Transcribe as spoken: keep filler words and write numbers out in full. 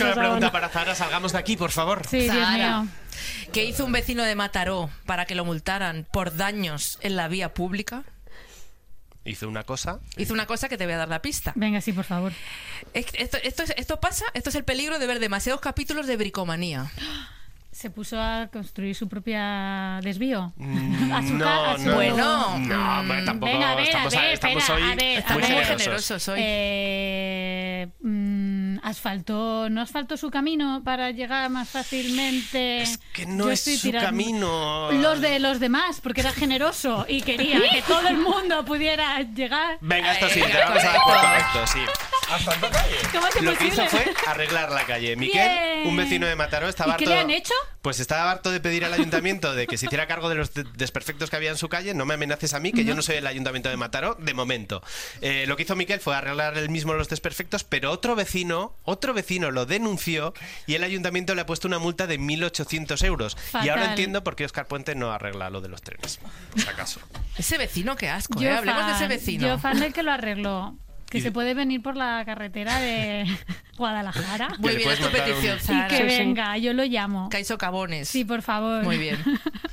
próxima pregunta para Zara. Salgamos de aquí, por favor. Sí, Dios mío. ¿Qué hizo un vecino de Mataró para que lo multaran por daños en la vía pública? Hizo una cosa. Hizo una cosa que te voy a dar la pista. Venga, sí, por favor. Esto, esto, es- esto pasa, esto es el peligro de ver demasiados capítulos de Bricomanía. Se puso a construir su propia desvío. Mm, A su no, ca- a su- no, Bueno. no, hombre, tampoco Venga, a ver, estamos, a ver, estamos espera, hoy a ver, Estamos a muy ver. generosos hoy. Eh, mm, asfaltó, ¿no asfaltó su camino para llegar más fácilmente? Es que no Yo es estoy su tirando- camino. Los de los demás, porque era generoso y quería que todo el mundo pudiera llegar. Venga, esto sí, Venga, te vamos a dar por correcto. correcto, sí. ¿Asfaltó calle? ¿Cómo es Lo que hizo posible? fue arreglar la calle. Miquel, Bien. un vecino de Mataró, estaba ¿Y qué harto... le han hecho? Pues estaba harto de pedir al ayuntamiento de que se hiciera cargo de los de- desperfectos que había en su calle. No me amenaces a mí, que yo no soy el ayuntamiento de Mataró, de momento. Eh, lo que hizo Miquel fue arreglar él mismo los desperfectos, pero otro vecino, otro vecino lo denunció y el ayuntamiento le ha puesto una multa de mil ochocientos euros. Y ahora Fatal. entiendo por qué Óscar Puente no arregla lo de los trenes, por si acaso. Ese vecino, qué asco, Yo ¿eh? Hablemos de ese fan, vecino. Yo fan del que lo arregló. Que Y se de- puede venir por la carretera de Guadalajara. Muy Que le bien, es puedes tu mandar un- petición, Y Zara. que venga, yo lo llamo. Caiso Cabones. Sí, por favor. Muy bien.